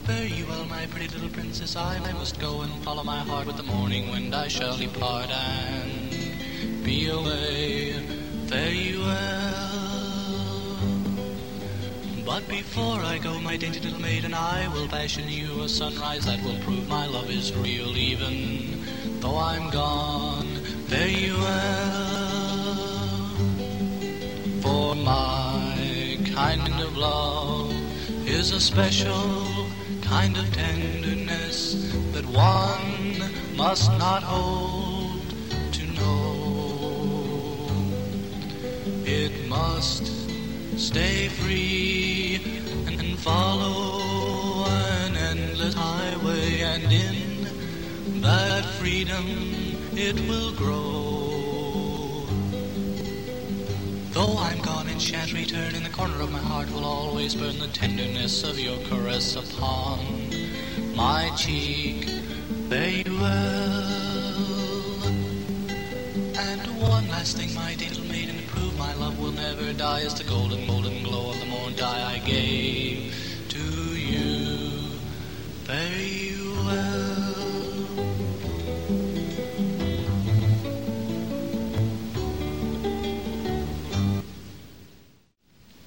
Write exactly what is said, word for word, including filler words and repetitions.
Fare you well, my pretty little princess, I must go and follow my heart. With the morning wind I shall depart and be away. Fare you well. But before I go, my dainty little maiden, I will fashion you a sunrise that will prove my love is real, even though I'm gone. Fare you well. For my kind of love is a special kind of tenderness that one must not hold to know. It must stay free and follow an endless highway, and in that freedom it will grow. Though I'm gone and shan't return, in the corner of my heart will always burn the tenderness of your caress upon my cheek. Fare you well. And one last thing, my dear little maiden, to prove my love will never die, is the golden, golden glow of the morn dye I gave to you. Fare you well.